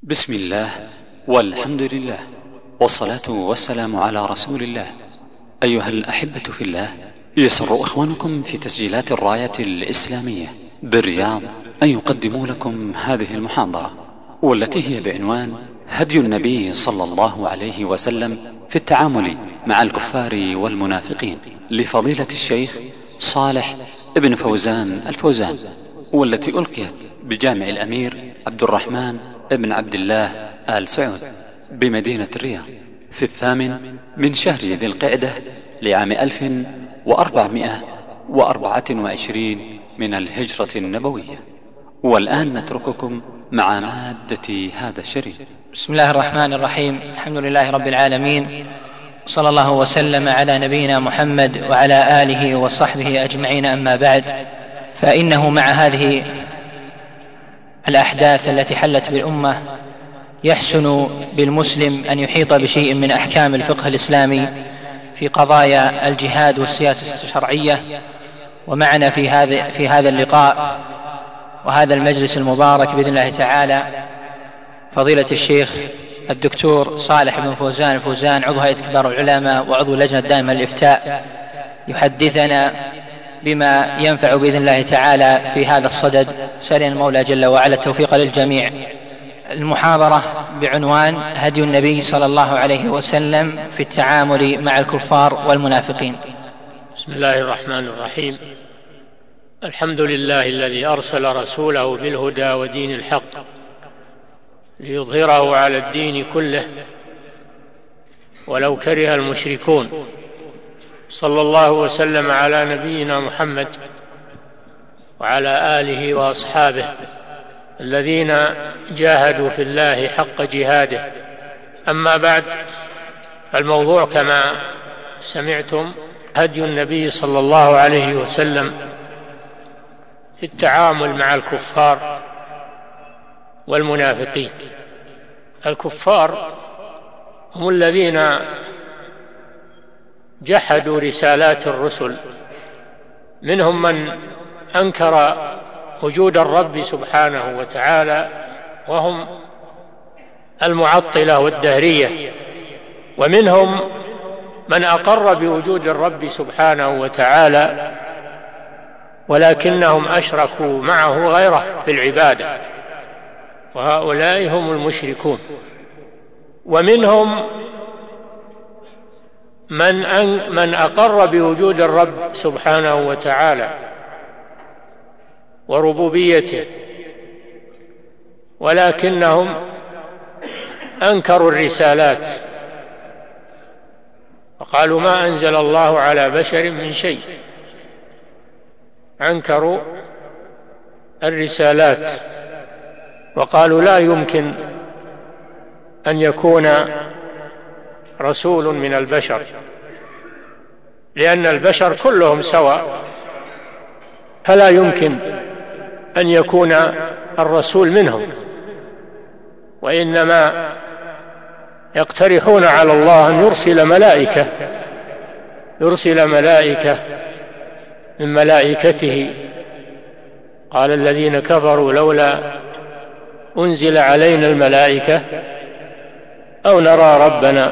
بسم الله والحمد لله والصلاة والسلام على رسول الله. أيها الأحبة في الله، يسر إخوانكم في تسجيلات الراية الإسلامية بالرياض أن يقدموا لكم هذه المحاضرة، والتي هي بعنوان هدي النبي صلى الله عليه وسلم في التعامل مع الكفار والمنافقين، لفضيلة الشيخ صالح ابن فوزان الفوزان، والتي ألقيت بجامع الأمير عبد الرحمن ابن عبد الله آل سعود بمدينة الرياض في 8 من شهر ذي القعدة لعام 1424 من الهجرة النبوية. والآن نترككم مع مادة هذا الشريط. بسم الله الرحمن الرحيم. الحمد لله رب العالمين، صلى الله وسلم على نبينا محمد وعلى آله وصحبه أجمعين. أما بعد، فإنه مع هذه الأحداث التي حلت بالأمة يحسن بالمسلم أن يحيط بشيء من أحكام الفقه الإسلامي في قضايا الجهاد والسياسة الشرعية. ومعنا في هذا اللقاء وهذا المجلس المبارك بإذن الله تعالى فضيلة الشيخ الدكتور صالح بن فوزان الفوزان، عضو هيئة كبار العلماء وعضو اللجنة الدائمة للإفتاء، يحدثنا بما ينفع بإذن الله تعالى في هذا الصدد، سألنا المولى جل وعلا التوفيق للجميع. المحاضرة بعنوان هدي النبي صلى الله عليه وسلم في التعامل مع الكفار والمنافقين. بسم الله الرحمن الرحيم. الحمد لله الذي أرسل رسوله بالهدى ودين الحق ليظهره على الدين كله ولو كره المشركون. صلى الله وسلم على نبينا محمد وعلى آله وأصحابه الذين جاهدوا في الله حق جهاده. أما بعد، الموضوع كما سمعتم هدي النبي صلى الله عليه وسلم في التعامل مع الكفار والمنافقين. الكفار هم الذين جحدوا رسالات الرسل، منهم من أنكر وجود الرب سبحانه وتعالى وهم المعطلة والدهرية، ومنهم من أقر بوجود الرب سبحانه وتعالى ولكنهم أشركوا معه غيره في العبادة، وهؤلاء هم المشركون. ومنهم من أقر بوجود الرب سبحانه وتعالى وربوبيته، ولكنهم أنكروا الرسالات وقالوا ما أنزل الله على بشر من شيء، أنكروا الرسالات وقالوا لا يمكن أن يكون رسول من البشر، لأن البشر كلهم سواء، فلا يمكن أن يكون الرسول منهم، وإنما يقترحون على الله أن يرسل ملائكة من ملائكته. قال الذين كفروا لولا أنزل علينا الملائكة أو نرى ربنا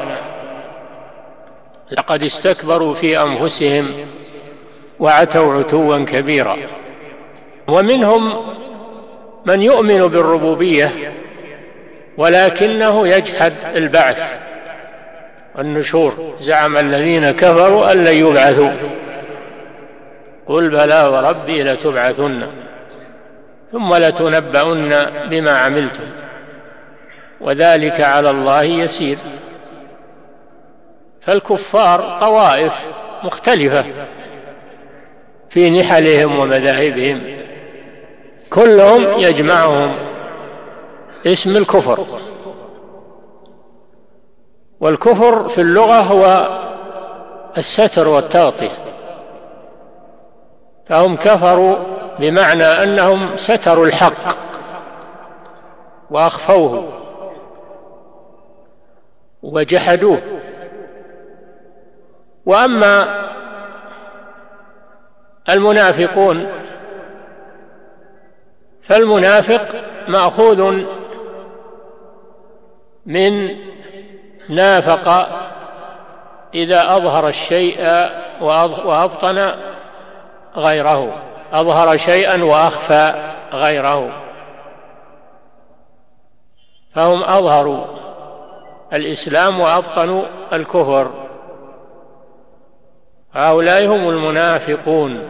لقد استكبروا في أنفسهم وعتوا عتوا كبيرا. ومنهم من يؤمن بالربوبية ولكنه يجحد البعث والنشور. زعم الذين كفروا أن لن يبعثوا، قل بلى وربي لتبعثن ثم لتنبؤن بما عملتم وذلك على الله يسير. فالكفار طوائف مختلفة في نحلهم ومذاهبهم، كلهم يجمعهم اسم الكفر. والكفر في اللغة هو الستر والتغطية، فهم كفروا بمعنى أنهم ستروا الحق وأخفوه وجحدوه. وأما المنافقون فالمنافق مأخوذ من نافق إذا أظهر الشيء وأبطن غيره، أظهر شيئا وأخفى غيره، فهم أظهروا الإسلام وأبطنوا الكفر. هؤلاء هم المنافقون،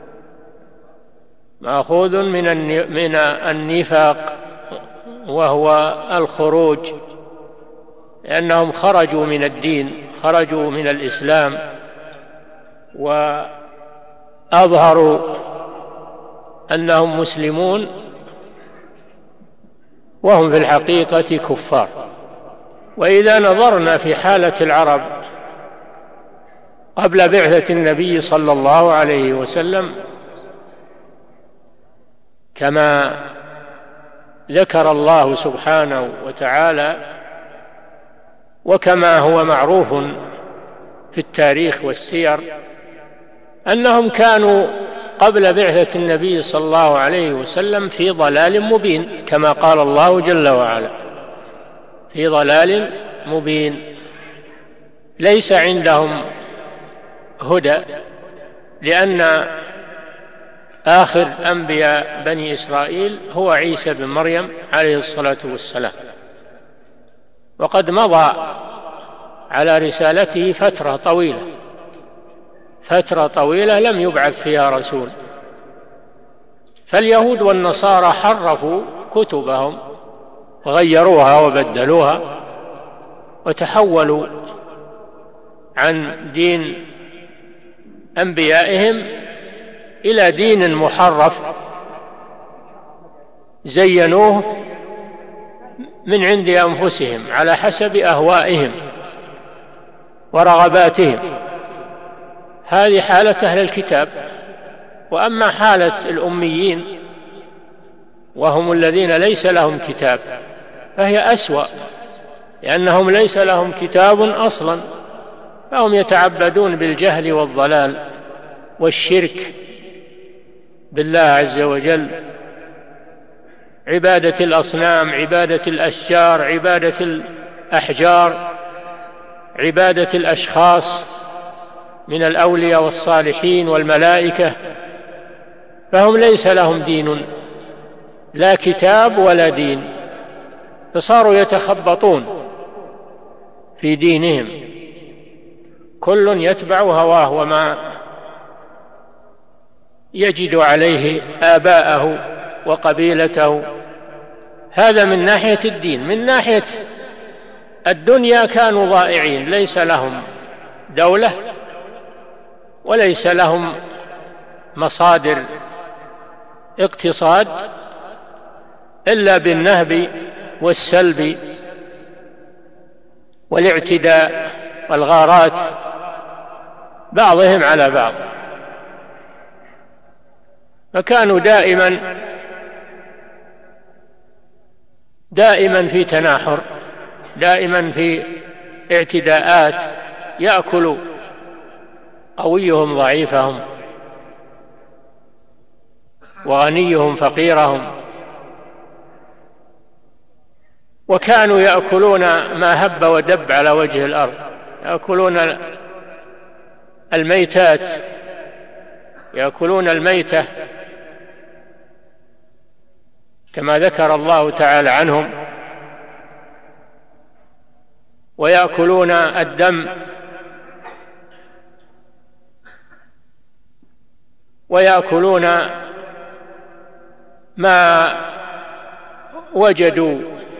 مأخوذ من النفاق وهو الخروج، لأنهم خرجوا من الدين، خرجوا من الإسلام وأظهروا أنهم مسلمون وهم في الحقيقة كفار. وإذا نظرنا في حالة العرب قبل بعثة النبي صلى الله عليه وسلم كما ذكر الله سبحانه وتعالى وكما هو معروف في التاريخ والسير، أنهم كانوا قبل بعثة النبي صلى الله عليه وسلم في ضلال مبين، كما قال الله جل وعلا: في ضلال مبين، ليس عندهم هدى، لأن آخر أنبياء بني إسرائيل هو عيسى بن مريم عليه الصلاة والسلام، وقد مضى على رسالته فترة طويلة لم يبعث فيها رسول. فاليهود والنصارى حرفوا كتبهم وغيروها وبدلوها وتحولوا عن دين أنبيائهم إلى دين محرف زينوه من عند أنفسهم على حسب أهوائهم ورغباتهم. هذه حالة أهل الكتاب. وأما حالة الأميين وهم الذين ليس لهم كتاب فهي أسوأ، لأنهم ليس لهم كتاب أصلا، فهم يتعبدون بالجهل والضلال والشرك بالله عز وجل، عبادة الأصنام، عبادة الأشجار، عبادة الأحجار، عبادة الأشخاص من الأولياء والصالحين والملائكة، فهم ليس لهم دين، لا كتاب ولا دين، فصاروا يتخبطون في دينهم، كل يتبع هواه وما يجد عليه آباءه وقبيلته. هذا من ناحية الدين. من ناحية الدنيا كانوا ضائعين، ليس لهم دولة وليس لهم مصادر اقتصاد إلا بالنهب والسلب والاعتداء والغارات بعضهم على بعض، فكانوا دائما في تناحر، دائما في اعتداءات، يأكل قويهم ضعيفهم وغنيهم فقيرهم، وكانوا يأكلون ما هب ودب على وجه الأرض، يأكلون الميتات، يأكلون الميتة كما ذكر الله تعالى عنهم، ويأكلون الدم، ويأكلون ما وجدوا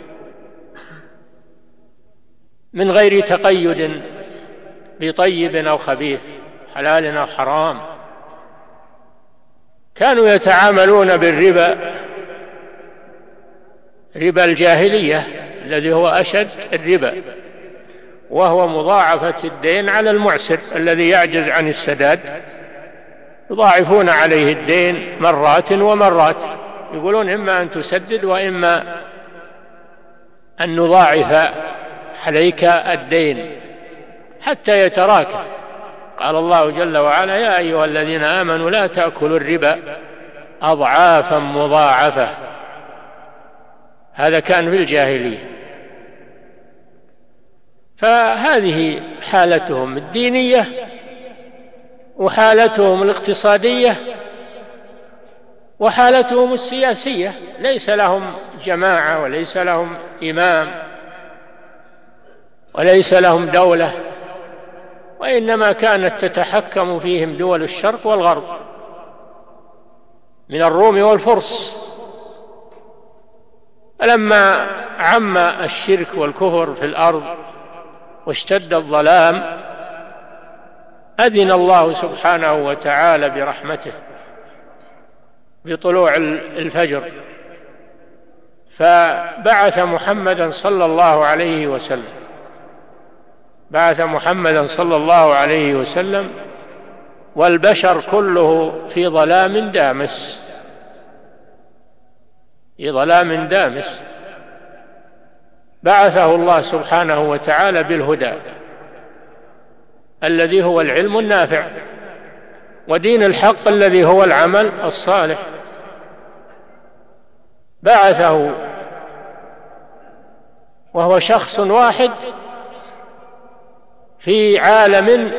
من غير تقيد بطيب أو خبيث، حلال أو حرام. كانوا يتعاملون بالربا، ربا الجاهلية الذي هو أشد الربا، وهو مضاعفة الدين على المعسر الذي يعجز عن السداد، يضاعفون عليه الدين مرات ومرات، يقولون إما أن تسدد وإما أن نضاعف عليك الدين حتى يتراكم. قال الله جل وعلا: يا أيها الذين آمنوا لا تأكلوا الربا أضعافا مضاعفة. هذا كان في الجاهلية. فهذه حالتهم الدينية وحالتهم الاقتصادية وحالتهم السياسية. ليس لهم جماعة وليس لهم إمام وليس لهم دولة، وإنما كانت تتحكم فيهم دول الشرق والغرب من الروم والفرس. فلما عم الشرك والكفر في الأرض واشتد الظلام أذن الله سبحانه وتعالى برحمته بطلوع الفجر، فبعث محمدا صلى الله عليه وسلم، بعث محمدا صلى الله عليه وسلم والبشر كله في ظلام دامس، في ظلام دامس. بعثه الله سبحانه وتعالى بالهدى الذي هو العلم النافع، ودين الحق الذي هو العمل الصالح. بعثه وهو شخص واحد في عالم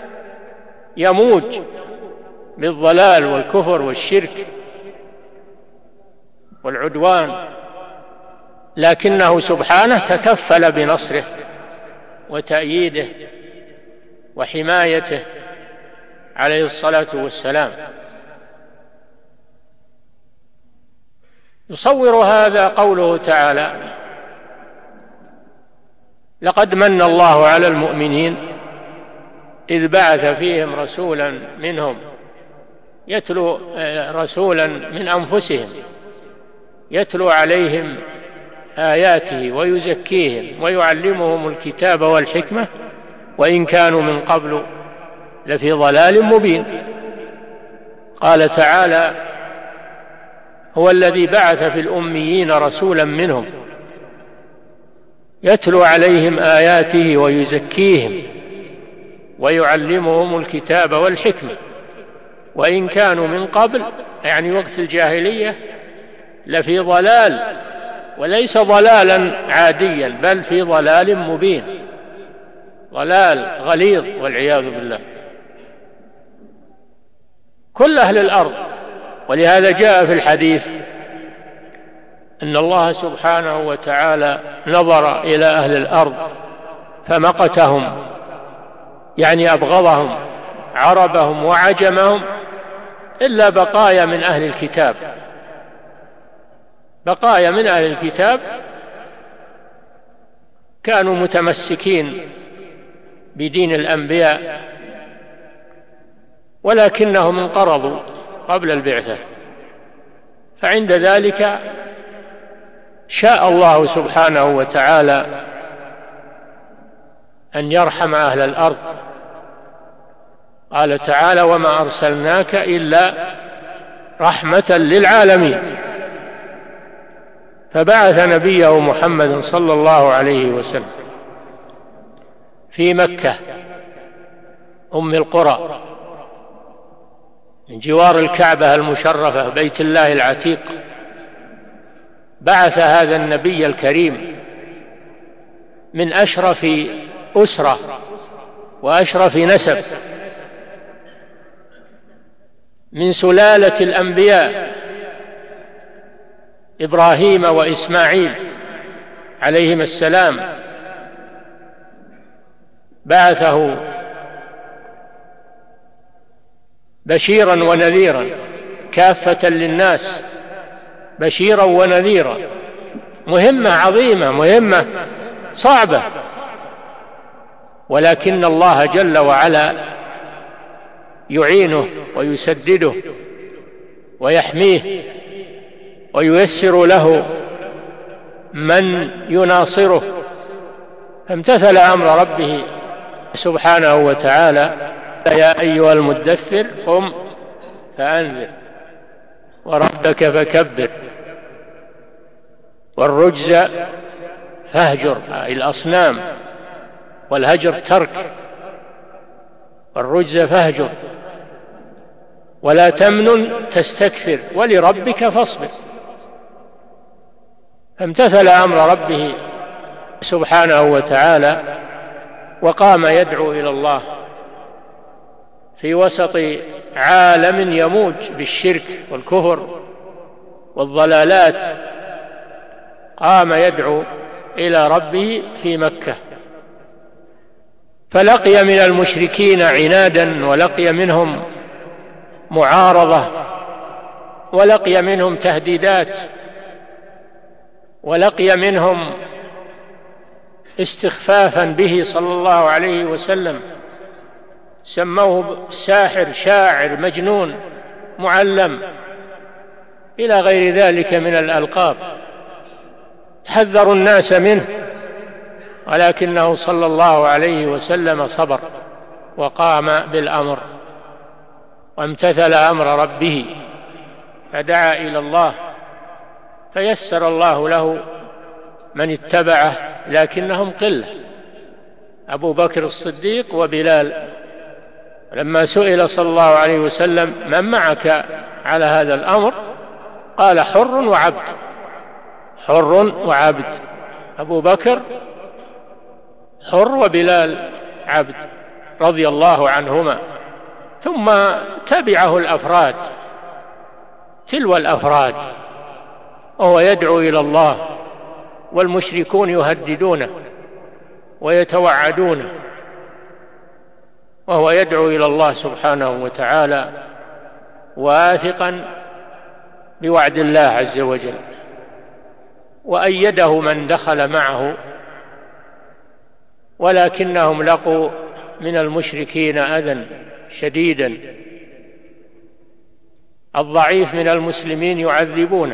يموج بالضلال والكفر والشرك والعدوان، لكنه سبحانه تكفل بنصره وتأييده وحمايته عليه الصلاة والسلام. يصور هذا قوله تعالى: لقد من الله على المؤمنين إذ بعث فيهم رسولا منهم يتلو رسولا من أنفسهم يتلو عليهم آياته ويزكيهم ويعلمهم الكتاب والحكمة وإن كانوا من قبل لفي ضلال مبين. قال تعالى: هو الذي بعث في الأميين رسولا منهم يتلو عليهم آياته ويزكيهم ويعلمهم الكتاب والحكمة وإن كانوا من قبل، يعني وقت الجاهلية، لفي ضلال، وليس ضلالا عاديا بل في ضلال مبين، ضلال غليظ والعياذ بالله. كل أهل الأرض، ولهذا جاء في الحديث أن الله سبحانه وتعالى نظر إلى أهل الأرض فمقتهم، يعني أبغضهم، عربهم وعجمهم، إلا بقايا من أهل الكتاب، بقايا من أهل الكتاب كانوا متمسكين بدين الأنبياء ولكنهم انقرضوا قبل البعثة، فعند ذلك شاء الله سبحانه وتعالى أن يرحم أهل الأرض. قال تعالى: وما أرسلناك إلا رحمة للعالمين. فبعث نبيه محمد صلى الله عليه وسلم في مكة أم القرى من جوار الكعبة المشرفة بيت الله العتيق. بعث هذا النبي الكريم من أشرف أسرة وأشرف نسب، من سلالة الأنبياء إبراهيم وإسماعيل عليهما السلام. بعثه بشيرا ونذيرا كافة للناس، بشيرا ونذيرا. مهمة عظيمة، مهمة صعبة، ولكن الله جل وعلا يعينه ويسدده ويحميه وييسر له من يناصره. فامتثل أمر ربه سبحانه وتعالى: يا أيها المدثر قم فأنذر وربك فكبر والرجز فاهجر، الأصنام، والهجر ترك، والرجز فاهجر، ولا تمنن تستكثر ولربك فاصبر. فامتثل أمر ربه سبحانه وتعالى وقام يدعو إلى الله في وسط عالم يموج بالشرك والكفر والضلالات، قام يدعو إلى ربه في مكة، فلقي من المشركين عنادا، ولقي منهم معارضة، ولقي منهم تهديدات، ولقي منهم استخفافا به صلى الله عليه وسلم، سموه ساحر، شاعر، مجنون، معلم، إلى غير ذلك من الألقاب، حذروا الناس منه، ولكنه صلى الله عليه وسلم صبر وقام بالأمر وامتثل أمر ربه، فدعا إلى الله فيسر الله له من اتبعه، لكنهم قلة، أبو بكر الصديق وبلال. لما سئل صلى الله عليه وسلم من معك على هذا الأمر قال حر وعبد، حر وعبد، أبو بكر حر وبلال عبد رضي الله عنهما. ثم تبعه الأفراد تلو الأفراد، وهو يدعو إلى الله والمشركون يهددونه ويتوعدونه، وهو يدعو إلى الله سبحانه وتعالى واثقا بوعد الله عز وجل. وأيده من دخل معه، ولكنهم لقوا من المشركين أذى شديدا، الضعيف من المسلمين يعذبونه،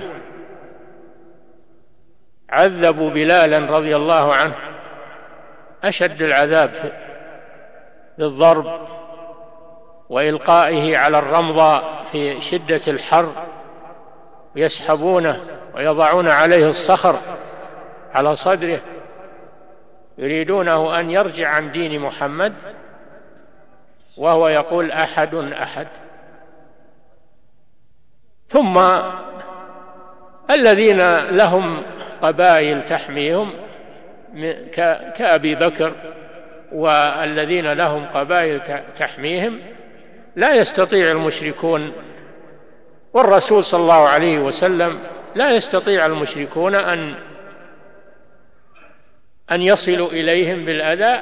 عذبوا بلالا رضي الله عنه أشد العذاب بالضرب وإلقائه على الرمضاء في شدة الحر، يسحبونه ويضعون عليه الصخر على صدره، يريدونه أن يرجع عن دين محمد وهو يقول أحد أحد. ثم الذين لهم قبائل تحميهم كأبي بكر والذين لهم قبائل تحميهم لا يستطيع المشركون، والرسول صلى الله عليه وسلم لا يستطيع المشركون أن يصلوا إليهم بالأذى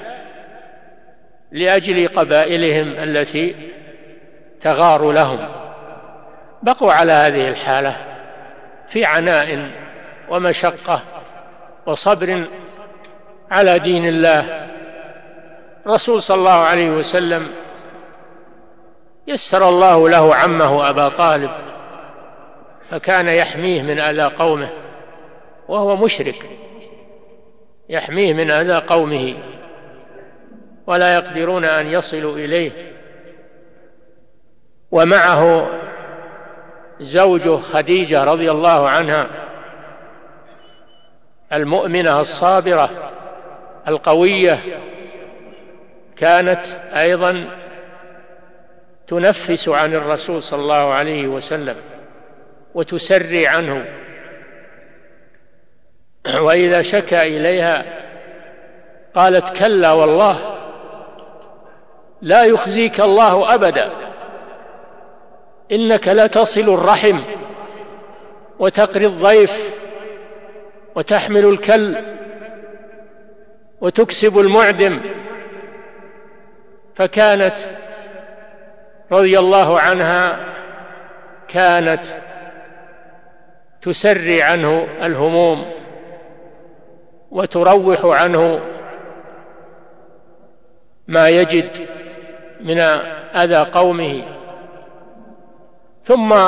لأجل قبائلهم التي تغار لهم. بقوا على هذه الحالة في عناء ومشقة وصبر على دين الله. الرسول صلى الله عليه وسلم يسر الله له عمه أبا طالب، فكان يحميه من أذى قومه وهو مشرك، يحميه من أذى قومه ولا يقدرون أن يصلوا إليه. ومعه زوجه خديجة رضي الله عنها المؤمنة الصابرة القوية، كانت أيضا تنفس عن الرسول صلى الله عليه وسلم وتسري عنه، وإذا شكى إليها قالت كلا والله لا يخزيك الله أبدا، إنك لتصل الرحم وتقري الضيف وتحمل الكل وتكسب المعدم. فكانت رضي الله عنها كانت تسري عنه الهموم وتروح عنه ما يجد من أذى قومه. ثم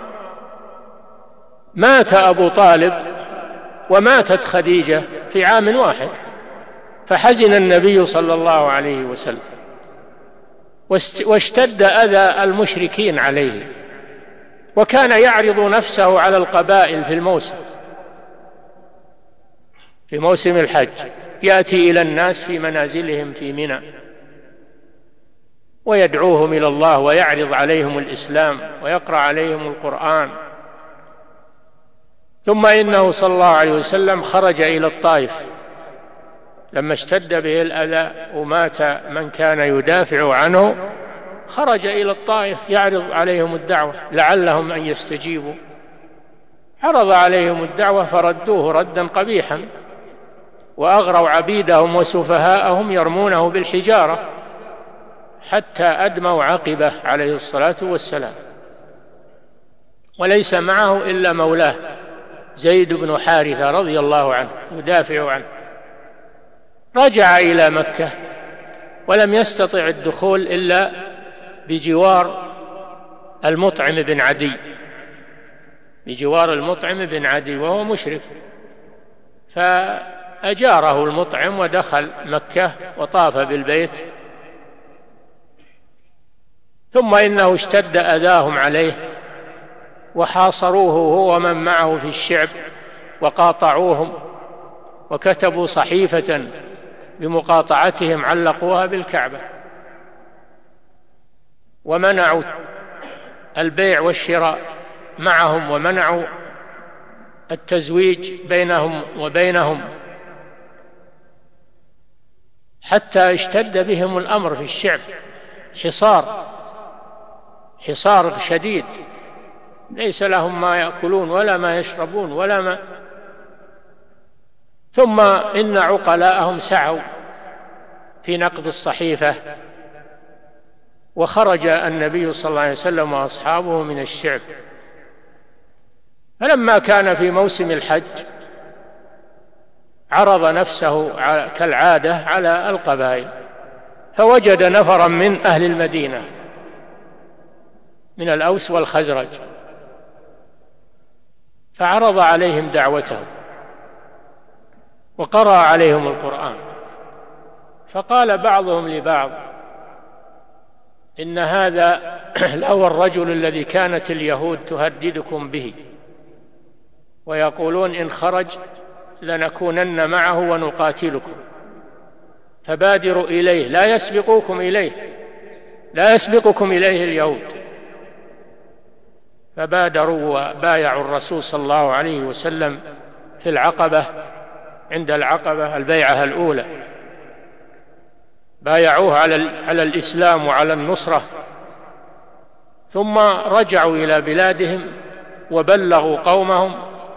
مات أبو طالب وماتت خديجة في عام واحد، فحزن النبي صلى الله عليه وسلم واشتد أذى المشركين عليه، وكان يعرض نفسه على القبائل في موسم الحج، يأتي إلى الناس في منازلهم في منى ويدعوهم إلى الله ويعرض عليهم الإسلام ويقرأ عليهم القرآن. ثم إنه صلى الله عليه وسلم خرج إلى الطائف لما اشتد به الأذى ومات من كان يدافع عنه خرج إلى الطائف يعرض عليهم الدعوة لعلهم أن يستجيبوا. عرض عليهم الدعوة فردوه ردا قبيحا، وأغروا عبيدهم وسفهاءهم يرمونه بالحجارة حتى أدموا عقبه عليه الصلاة والسلام، وليس معه إلا مولاه زيد بن حارثة رضي الله عنه يدافع عنه. رجع إلى مكة ولم يستطع الدخول إلا بجوار المطعم بن عدي، بجوار المطعم بن عدي وهو مشرك، فأجاره المطعم ودخل مكة وطاف بالبيت. ثم إنه اشتد أذاهم عليه وحاصروه هو ومن معه في الشعب وقاطعوهم، وكتبوا صحيفة بمقاطعتهم علقوها بالكعبة، ومنعوا البيع والشراء معهم، ومنعوا التزويج بينهم وبينهم، حتى اشتد بهم الأمر في الشعب، حصار شديد، ليس لهم ما يأكلون ولا ما يشربون ولا ما. ثم إن عقلاءهم سعوا في نقض الصحيفة، وخرج النبي صلى الله عليه وسلم وأصحابه من الشعب. فلما كان في موسم الحج عرض نفسه كالعادة على القبائل، فوجد نفرا من أهل المدينة من الأوس والخزرج، فعرض عليهم دعوته وقرأ عليهم القرآن. فقال بعضهم لبعض: إن هذا لهو الرجل الذي كانت اليهود تهددكم به، ويقولون إن خرج لنكونن معه ونقاتلكم، فبادروا إليه لا يسبقكم إليه اليهود. فبادروا وبايعوا الرسول صلى الله عليه وسلم في العقبة، عند العقبة البيعة الأولى، بايعوه على الإسلام وعلى النصرة. ثم رجعوا إلى بلادهم وبلغوا قومهم،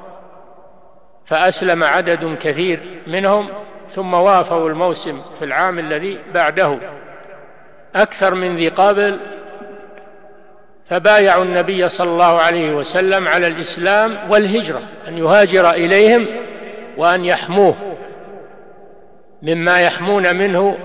فأسلم عدد كثير منهم، ثم وافوا الموسم في العام الذي بعده أكثر من ذي قابل، فبايعوا النبي صلى الله عليه وسلم على الإسلام والهجرة، أن يهاجر إليهم وأن يحموه مما يحمون منه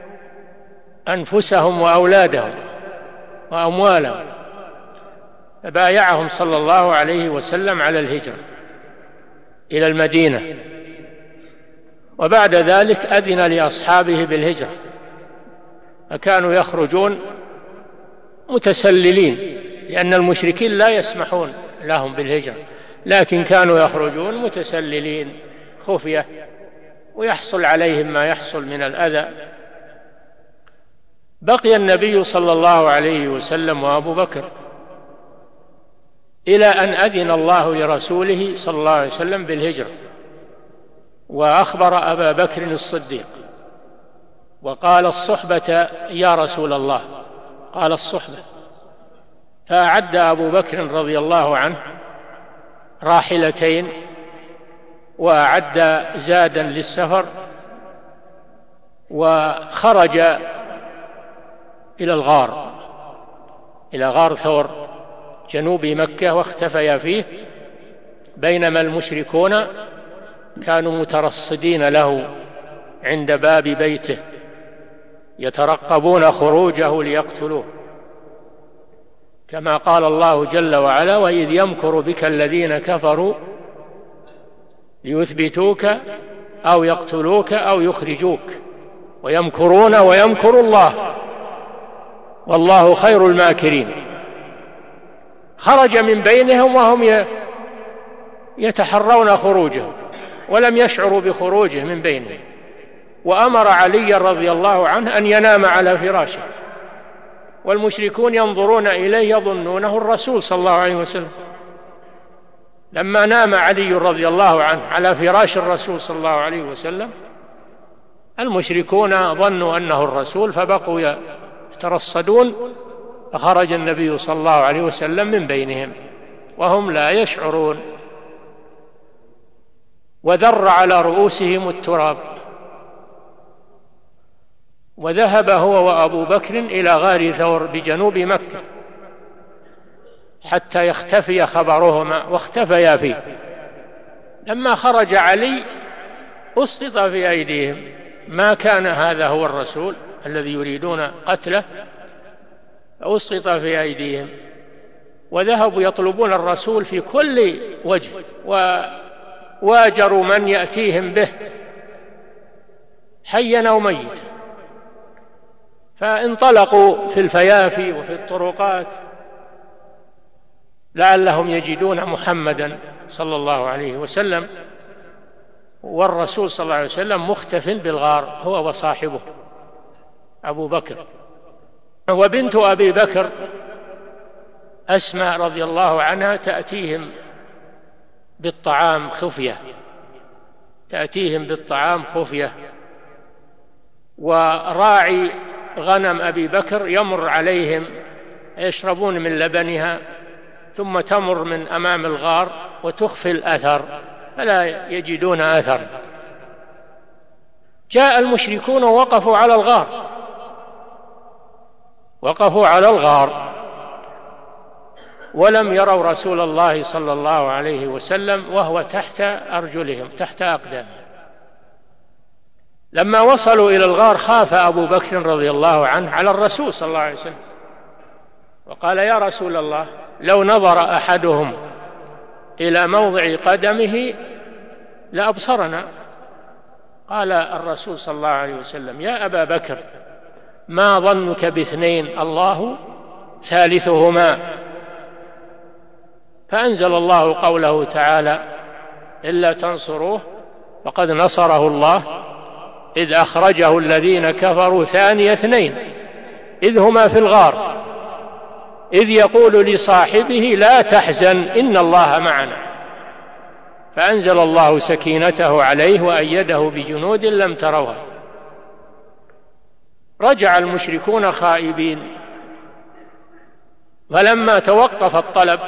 أنفسهم وأولادهم وأموالهم. فبايعهم صلى الله عليه وسلم على الهجرة إلى المدينة، وبعد ذلك أذن لأصحابه بالهجرة، فكانوا يخرجون متسللين، لأن المشركين لا يسمحون لهم بالهجرة، لكن كانوا يخرجون متسللين خفية، ويحصل عليهم ما يحصل من الأذى. بقي النبي صلى الله عليه وسلم وأبو بكر إلى أن أذن الله لرسوله صلى الله عليه وسلم بالهجرة، وأخبر أبا بكر الصديق وقال: الصحبة يا رسول الله، قال: الصحبة. فأعد أبو بكر رضي الله عنه راحلتين، وأعد زادا للسفر، وخرج إلى غار ثور جنوب مكة، واختفيا فيه، بينما المشركون كانوا مترصدين له عند باب بيته يترقبون خروجه ليقتلوه، كما قال الله جل وعلا: وإذ يمكر بك الذين كفروا ليثبتوك أو يقتلوك أو يخرجوك ويمكرون ويمكر الله والله خير الماكرين. خرج من بينهم وهم يتحرون خروجه، ولم يشعروا بخروجه من بينهم، وأمر علي رضي الله عنه أن ينام على فراشه، والمشركون ينظرون إليه يظنونه الرسول صلى الله عليه وسلم. لما نام علي رضي الله عنه على فراش الرسول صلى الله عليه وسلم، المشركون ظنوا أنه الرسول فبقوا يترصدون، فخرج النبي صلى الله عليه وسلم من بينهم وهم لا يشعرون، وذر على رؤوسهم التراب، وذهب هو وأبو بكر إلى غار ثور بجنوب مكة حتى يختفي خبرهما، واختفيا فيه. لما خرج علي أسقط في أيديهم، ما كان هذا هو الرسول الذي يريدون قتله، أسقط في أيديهم، وذهبوا يطلبون الرسول في كل وجه، وواجروا من يأتيهم به حيا أو ميتا، فانطلقوا في الفيافي وفي الطرقات لعلهم يجدون محمدا صلى الله عليه وسلم، والرسول صلى الله عليه وسلم مختف بالغار هو وصاحبه أبو بكر. وبنت أبي بكر أسماء رضي الله عنها تأتيهم بالطعام خفية، تأتيهم بالطعام خفية، وراعي غنم أبي بكر يمر عليهم يشربون من لبنها، ثم تمر من أمام الغار وتخفي الأثر فلا يجدون أثر. جاء المشركون ووقفوا على الغار، وقفوا على الغار ولم يروا رسول الله صلى الله عليه وسلم وهو تحت أرجلهم، تحت أقدامهم. لما وصلوا إلى الغار خاف أبو بكر رضي الله عنه على الرسول صلى الله عليه وسلم، وقال: يا رسول الله، لو نظر أحدهم إلى موضع قدمه لأبصرنا. قال الرسول صلى الله عليه وسلم: يا أبا بكر، ما ظنك باثنين الله ثالثهما؟ فأنزل الله قوله تعالى: إلا تنصروه فقد نصره الله إذ أخرجه الذين كفروا ثاني اثنين إذ هما في الغار إذ يقول لصاحبه لا تحزن إن الله معنا، فأنزل الله سكينته عليه وأيده بجنود لم تروها. رجع المشركون خائبين، فلما توقف الطلب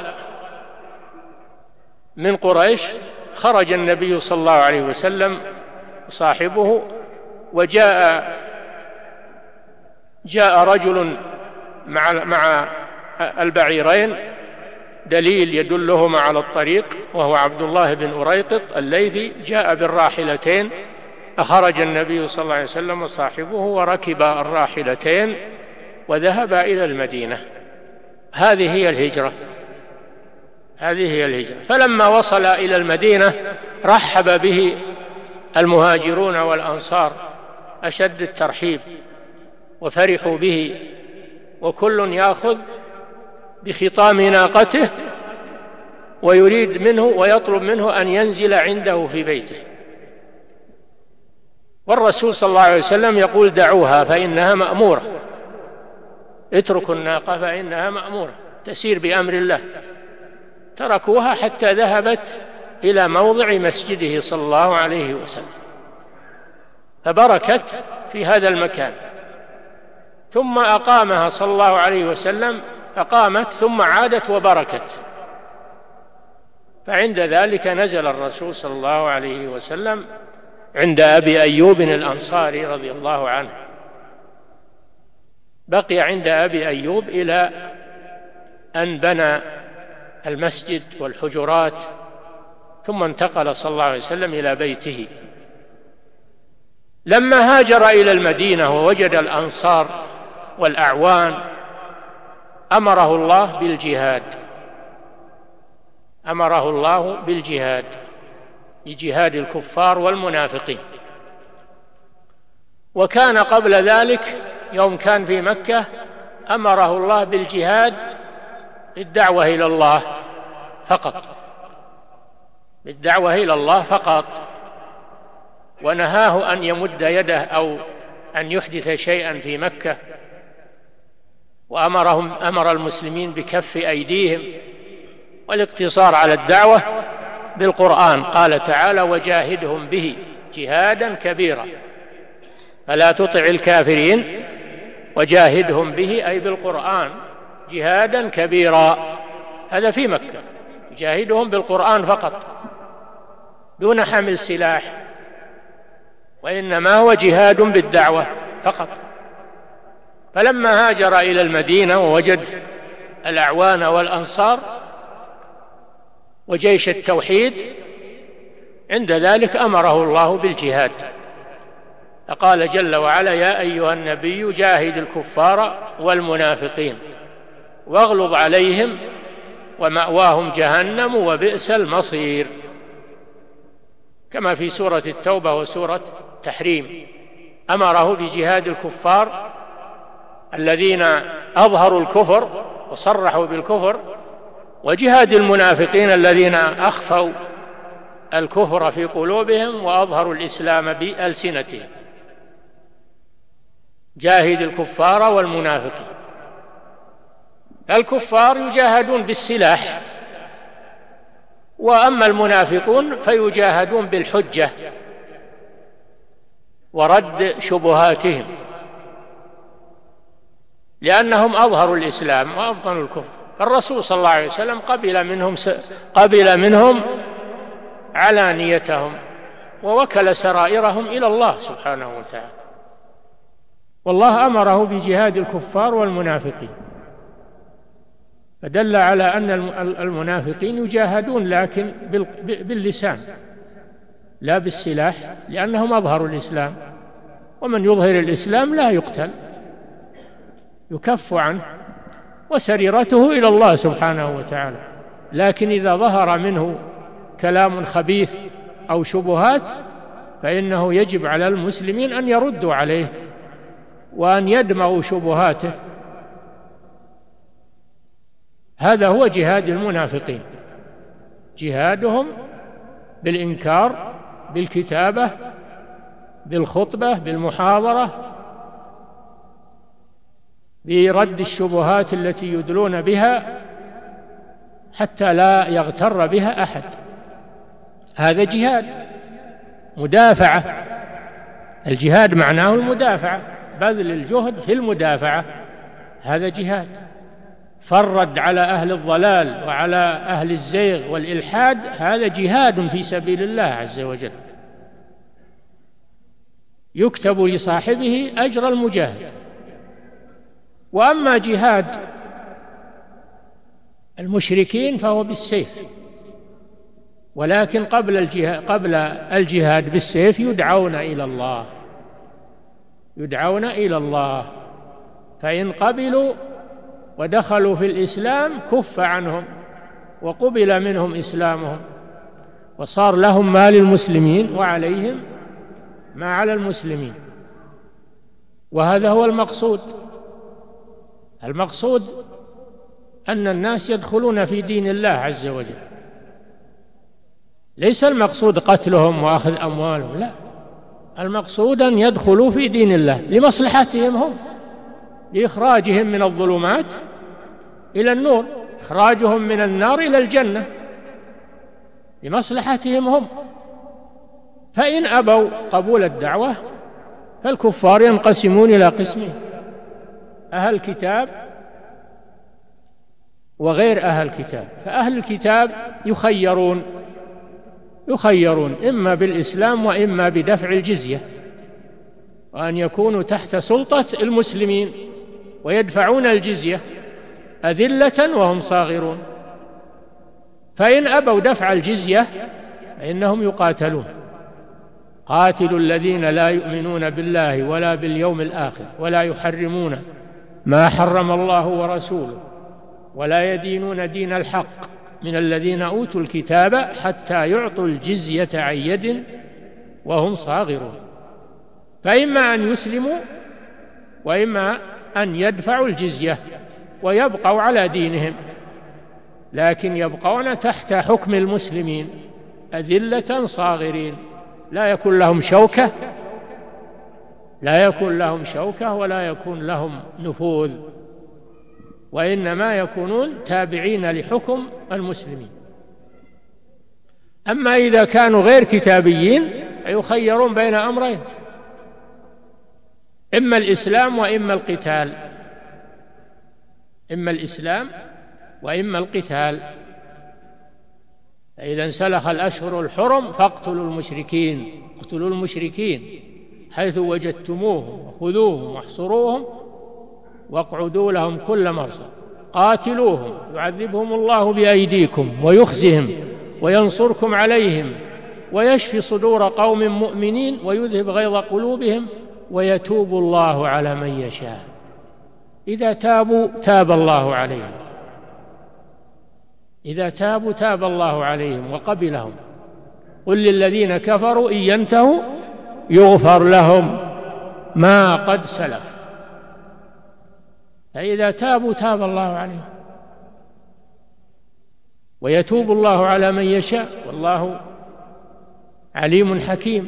من قريش خرج النبي صلى الله عليه وسلم صاحبه، وجاء رجل مع البعيرين دليل يدلهما على الطريق، وهو عبد الله بن أريقط الليثي، جاء بالراحلتين، أخرج النبي صلى الله عليه وسلم وصاحبه وركب الراحلتين وذهب إلى المدينة. هذه هي الهجرة. فلما وصل إلى المدينة رحب به المهاجرون والأنصار أشد الترحيب، وفرحوا به، وكل يأخذ بخطام ناقته ويريد منه ويطلب منه أن ينزل عنده في بيته. والرسول صلى الله عليه وسلم يقول: دعوها فإنها مأمورة، اتركوا الناقة فإنها مأمورة، تسير بأمر الله. تركوها حتى ذهبت إلى موضع مسجده صلى الله عليه وسلم، فبركت في هذا المكان، ثم أقامها صلى الله عليه وسلم، فقامت ثم عادت وبركت. فعند ذلك نزل الرسول صلى الله عليه وسلم عند أبي أيوب الأنصاري رضي الله عنه، بقي عند أبي أيوب إلى أن بنى المسجد والحجرات، ثم انتقل صلى الله عليه وسلم إلى بيته. لما هاجر إلى المدينة ووجد الأنصار والأعوان أمره الله بالجهاد، بجهاد الكفار والمنافقين. وكان قبل ذلك يوم كان في مكة أمره الله بالجهاد بالدعوة إلى الله فقط، ونهاه أن يمد يده أو أن يحدث شيئا في مكة، وأمر المسلمين بكف أيديهم والاقتصار على الدعوة بالقرآن. قال تعالى: وجاهدهم به جهادا كبيرا. فلا تطع الكافرين وجاهدهم به، أي بالقرآن، جهادا كبيرا. هذا في مكة، جاهدهم بالقرآن فقط دون حمل سلاح، وإنما هو جهاد بالدعوة فقط. فلما هاجر إلى المدينة ووجد الأعوان والأنصار وجيش التوحيد، عند ذلك أمره الله بالجهاد، فقال جل وعلا: يا أيها النبي جاهد الكفار والمنافقين واغلظ عليهم ومأواهم جهنم وبئس المصير، كما في سورة التوبة وسورة التحريم. أمره بجهاد الكفار الذين أظهروا الكفر وصرحوا بالكفر، وجهاد المنافقين الذين أخفوا الكفر في قلوبهم وأظهروا الإسلام بألسنتهم. جاهد الكفار والمنافقين. الكفار يجاهدون بالسلاح، وأما المنافقون فيجاهدون بالحجة ورد شبهاتهم، لأنهم أظهروا الإسلام وأبطنوا الكفر. الرسول صلى الله عليه وسلم قبل منهم علانيتهم ووكل سرائرهم إلى الله سبحانه وتعالى، والله أمره بجهاد الكفار والمنافقين، فدل على أن المنافقين يجاهدون لكن باللسان لا بالسلاح، لأنهم أظهروا الإسلام، ومن يظهر الإسلام لا يقتل، يكف عنه وسريرته إلى الله سبحانه وتعالى. لكن إذا ظهر منه كلام خبيث أو شبهات فإنه يجب على المسلمين أن يردوا عليه وأن يدمغوا شبهاته. هذا هو جهاد المنافقين، جهادهم بالإنكار، بالكتابة، بالخطبة، بالمحاضرة، برد الشبهات التي يدلون بها حتى لا يغتر بها أحد. هذا جهاد، مدافعة. الجهاد معناه المدافعة، بذل الجهد في المدافعة، هذا جهاد. فالرد على أهل الضلال وعلى أهل الزيغ والإلحاد هذا جهاد في سبيل الله عز وجل، يكتب لصاحبه أجر المجاهد. وأما جهاد المشركين فهو بالسيف، ولكن قبل الجهاد بالسيف يدعون إلى الله، فإن قبلوا ودخلوا في الإسلام كف عنهم وقبل منهم إسلامهم، وصار لهم ما للمسلمين وعليهم ما على المسلمين. وهذا هو المقصود أن الناس يدخلون في دين الله عز وجل، ليس المقصود قتلهم وأخذ أموالهم، لا، المقصود أن يدخلوا في دين الله لمصلحتهم هم، لإخراجهم من الظلمات إلى النور، إخراجهم من النار إلى الجنة، لمصلحتهم هم. فإن أبوا قبول الدعوة فالكفار ينقسمون إلى قسمين: أهل الكتاب وغير أهل الكتاب. فأهل الكتاب يخيرون إما بالإسلام وإما بدفع الجزية، وأن يكونوا تحت سلطة المسلمين ويدفعون الجزية أذلة وهم صاغرون. فإن أبوا دفع الجزية فإنهم يقاتلون: قاتلوا الذين لا يؤمنون بالله ولا باليوم الآخر ولا يحرمون ما حرم الله ورسوله ولا يدينون دين الحق من الذين أوتوا الكتاب حتى يعطوا الجزية عن يد وهم صاغرون. فإما أن يسلموا وإما أن يدفعوا الجزية ويبقوا على دينهم، لكن يبقون تحت حكم المسلمين أذلة صاغرين، لا يكون لهم شوكة ولا يكون لهم نفوذ، وإنما يكونون تابعين لحكم المسلمين. أما إذا كانوا غير كتابيين يخيرون بين أمرين: إما الإسلام وإما القتال، إما الإسلام وإما القتال. فإذا انسلخ الأشهر الحرم فاقتلوا المشركين، اقتلوا المشركين حيث وجدتموهم وخذوهم واحصروهم واقعدوا لهم كل مرصد، قاتلوهم يعذبهم الله بأيديكم ويخزهم وينصركم عليهم ويشفي صدور قوم مؤمنين ويذهب غيظ قلوبهم ويتوب الله على من يشاء. إذا تابوا تاب الله عليهم، إذا تابوا تاب الله عليهم وقبلهم. قل للذين كفروا إن ينتهوا يغفر لهم ما قد سلف. فإذا تابوا تاب الله عليهم ويتوب الله على من يشاء، والله عليم حكيم.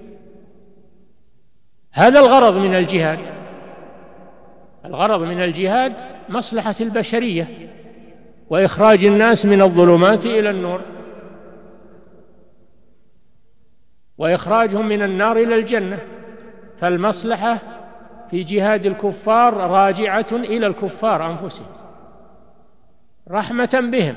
هذا الغرض من الجهاد. الغرض من الجهاد مصلحة البشرية وإخراج الناس من الظلمات إلى النور، وإخراجهم من النار إلى الجنة. فالمصلحة في جهاد الكفار راجعة إلى الكفار أنفسهم، رحمة بهم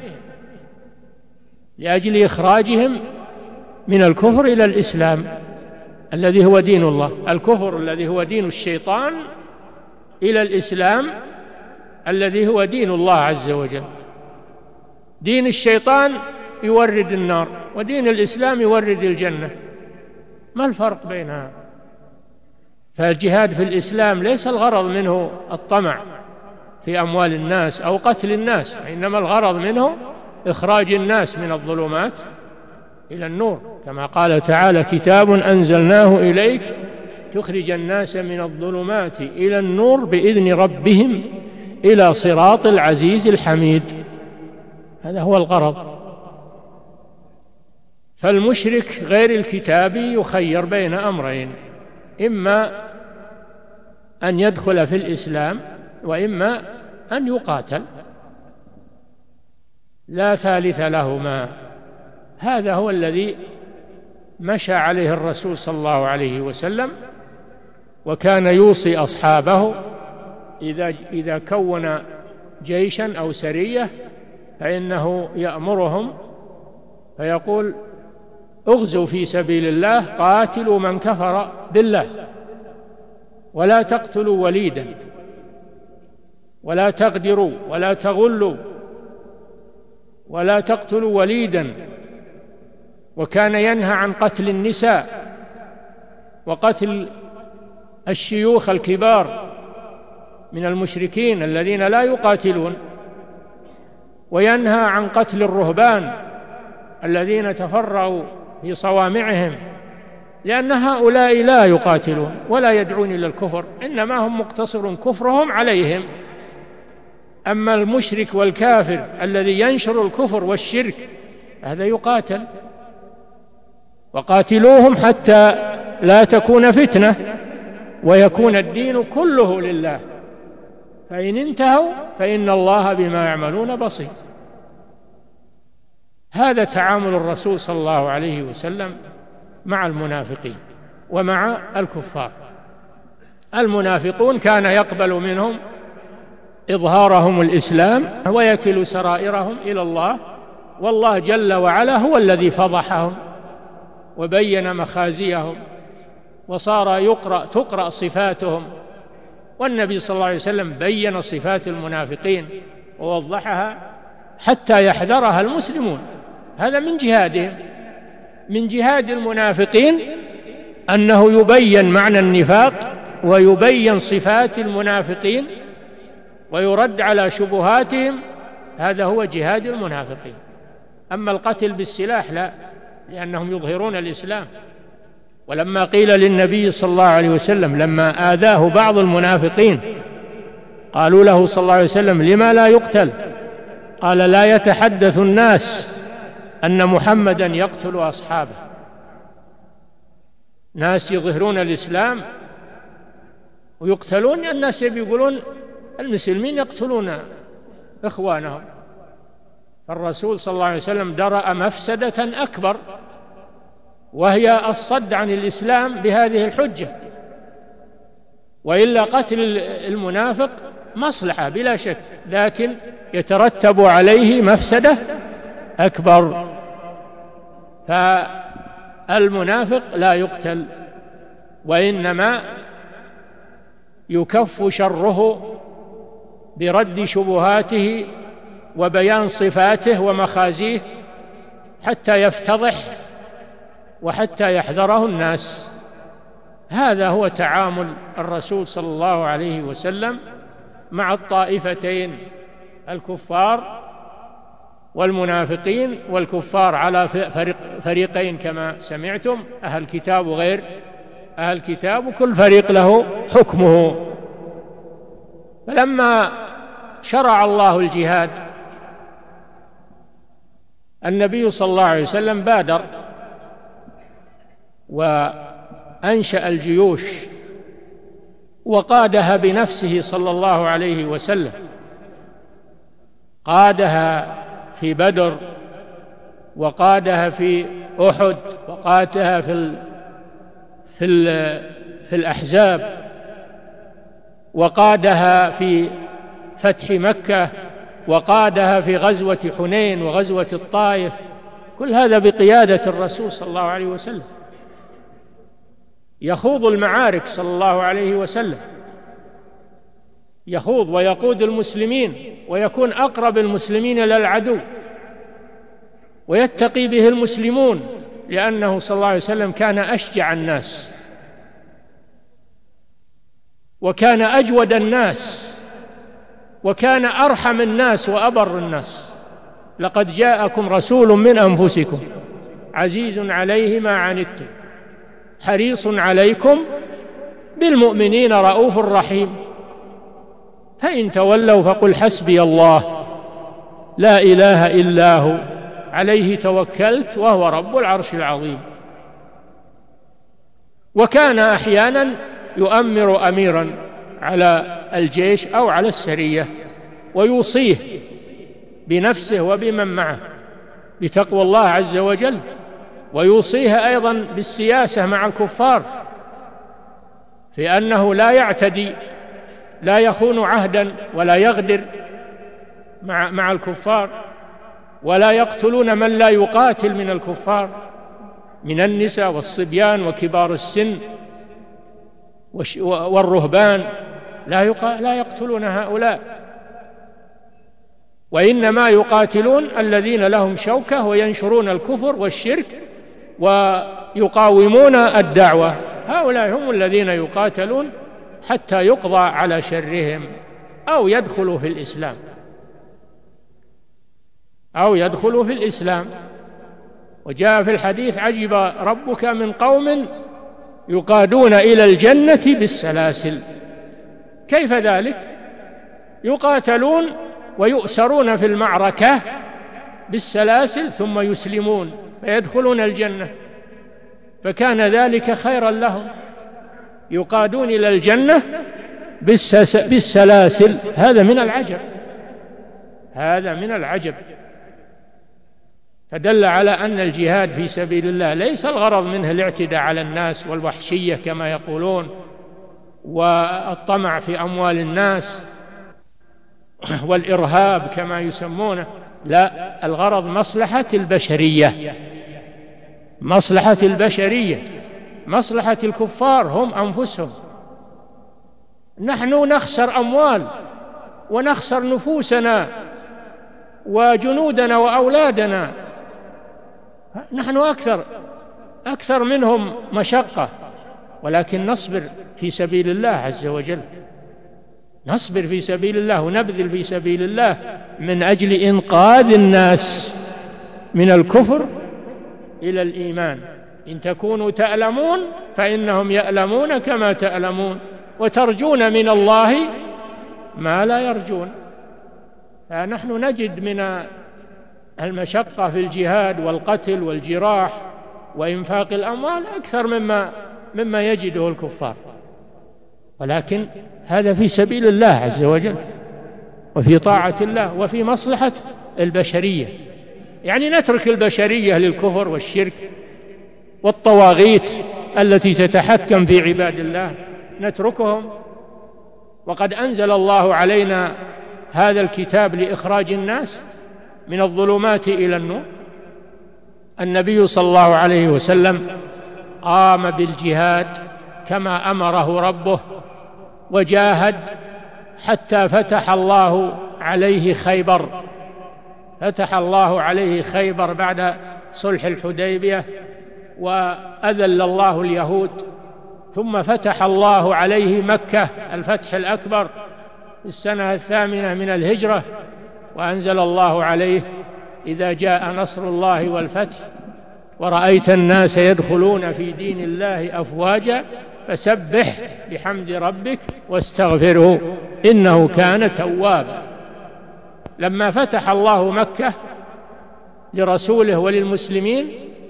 لأجل إخراجهم من الكفر إلى الإسلام الذي هو دين الله، الكفر الذي هو دين الشيطان إلى الإسلام الذي هو دين الله عز وجل. دين الشيطان يورد النار ودين الإسلام يورد الجنة، ما الفرق بينها؟ فالجهاد في الإسلام ليس الغرض منه الطمع في أموال الناس أو قتل الناس، إنما الغرض منه إخراج الناس من الظلمات إلى النور، كما قال تعالى: كتاب أنزلناه إليك تخرج الناس من الظلمات إلى النور بإذن ربهم إلى صراط العزيز الحميد. هذا هو الغرض. فالمشرك غير الكتابي يخير بين أمرين: إما أن يدخل في الإسلام وإما أن يقاتل، لا ثالث لهما. هذا هو الذي مشى عليه الرسول صلى الله عليه وسلم، وكان يوصي أصحابه إذا كون جيشا أو سرية فإنه يأمرهم فيقول: اغزوا في سبيل الله، قاتلوا من كفر بالله، ولا تقتلوا وليدا، ولا تغدروا، ولا تغلوا، ولا تقتلوا وليدا. وكان ينهى عن قتل النساء وقتل الشيوخ الكبار من المشركين الذين لا يقاتلون، وينهى عن قتل الرهبان الذين تفرغوا في صوامعهم، لأن هؤلاء لا يقاتلون ولا يدعون إلى الكفر، إنما هم مقتصر كفرهم عليهم. أما المشرك والكافر الذي ينشر الكفر والشرك هذا يقاتل. وقاتلوهم حتى لا تكون فتنة ويكون الدين كله لله، فإن انتهوا فإن الله بما يعملون بصير. هذا تعامل الرسول صلى الله عليه وسلم مع المنافقين ومع الكفار. المنافقون كان يقبل منهم إظهارهم الإسلام ويكل سرائرهم إلى الله، والله جل وعلا هو الذي فضحهم وبين مخازيهم، وصار تقرأ صفاتهم، والنبي صلى الله عليه وسلم بين صفات المنافقين ووضحها حتى يحذرها المسلمون. هذا من جهادهم. من جهاد المنافقين أنه يبين معنى النفاق ويبين صفات المنافقين ويرد على شبهاتهم. هذا هو جهاد المنافقين. أما القتل بالسلاح لا، لأنهم يظهرون الإسلام. ولما قيل للنبي صلى الله عليه وسلم لما آذاه بعض المنافقين قالوا له صلى الله عليه وسلم: لما لا يقتل؟ قال: لا يتحدث الناس أن محمدا يقتل أصحابه. ناس يظهرون الإسلام ويقتلون، الناس يقولون المسلمين يقتلون إخوانهم. فالرسول صلى الله عليه وسلم درأ مفسدة أكبر، وهي الصد عن الإسلام بهذه الحجة. وإلا قتل المنافق مصلحة بلا شك، لكن يترتب عليه مفسدة أكبر. فالمنافق لا يقتل، وإنما يكف شره برد شبهاته وبيان صفاته ومخازيه حتى يفتضح وحتى يحذره الناس. هذا هو تعامل الرسول صلى الله عليه وسلم مع الطائفتين، الكفار والمنافقين. والكفار على فريقين كما سمعتم، أهل الكتاب وغير أهل الكتاب، وكل فريق له حكمه. فلما شرع الله الجهاد النبي صلى الله عليه وسلم بادر وأنشأ الجيوش وقادها بنفسه صلى الله عليه وسلم، قادها في بدر، وقادها في أحد، وقادها في الأحزاب، وقادها في فتح مكة، وقادها في غزوة حنين وغزوة الطائف. كل هذا بقيادة الرسول صلى الله عليه وسلم، يخوض المعارك صلى الله عليه وسلم، يخوض ويقود المسلمين، ويكون أقرب المسلمين إلى العدو، ويتقي به المسلمون، لأنه صلى الله عليه وسلم كان أشجع الناس، وكان أجود الناس، وكان أرحم الناس وأبر الناس. لقد جاءكم رسول من أنفسكم عزيز عليه ما عنتم حريص عليكم بالمؤمنين رؤوف رحيم. فإن تولوا فقل حسبي الله لا إله إلا هو عليه توكلت وهو رب العرش العظيم. وكان أحيانا يؤمر أميرا على الجيش أو على السرية ويوصيه بنفسه وبمن معه بتقوى الله عز وجل، ويوصيها أيضا بالسياسة مع الكفار، في أنه لا يعتدي، لا يخون عهدا، ولا يغدر مع الكفار، ولا يقتلون من لا يقاتل من الكفار من النساء والصبيان وكبار السن والرهبان، لا يقتلون هؤلاء، وإنما يقاتلون الذين لهم شوكة وينشرون الكفر والشرك ويقاومون الدعوة. هؤلاء هم الذين يقاتلون حتى يقضى على شرهم أو يدخلوا في الإسلام. وجاء في الحديث: عجب ربك من قوم يقادون إلى الجنة بالسلاسل. كيف ذلك؟ يقاتلون ويؤسرون في المعركة بالسلاسل ثم يسلمون فيدخلون الجنة، فكان ذلك خيرا لهم، يقادون إلى الجنة بالسلاسل. هذا من العجب، فدل على أن الجهاد في سبيل الله ليس الغرض منه الاعتداء على الناس والوحشية كما يقولون والطمع في أموال الناس والإرهاب كما يسمونه، لا، الغرض مصلحة البشرية، مصلحة الكفار هم أنفسهم. نحن نخسر أموال ونخسر نفوسنا وجنودنا وأولادنا، نحن أكثر منهم مشقة، ولكن نصبر في سبيل الله عز وجل، نصبر في سبيل الله ونبذل في سبيل الله من أجل إنقاذ الناس من الكفر إلى الإيمان. إن تكونوا تألمون فإنهم يألمون كما تألمون، وترجون من الله ما لا يرجون. فنحن نجد من المشقة في الجهاد والقتل والجراح وإنفاق الأموال أكثر مما يجده الكفار، ولكن هذا في سبيل الله عز وجل وفي طاعة الله وفي مصلحة البشرية. يعني نترك البشرية للكفر والشرك والطواغيت التي تتحكم في عباد الله، نتركهم وقد أنزل الله علينا هذا الكتاب لإخراج الناس من الظلمات إلى النور. النبي صلى الله عليه وسلم قام بالجهاد كما أمره ربه، وجاهد حتى فتح الله عليه خيبر. فتح الله عليه خيبر بعد صلح الحديبية، وأذل الله اليهود. ثم فتح الله عليه مكة الفتح الأكبر في السنة 8 من الهجرة، وأنزل الله عليه: إذا جاء نصر الله والفتح ورأيت الناس يدخلون في دين الله أفواجا فسبح بحمد ربك واستغفره إنه كان توابا. لما فتح الله مكة لرسوله وللمسلمين،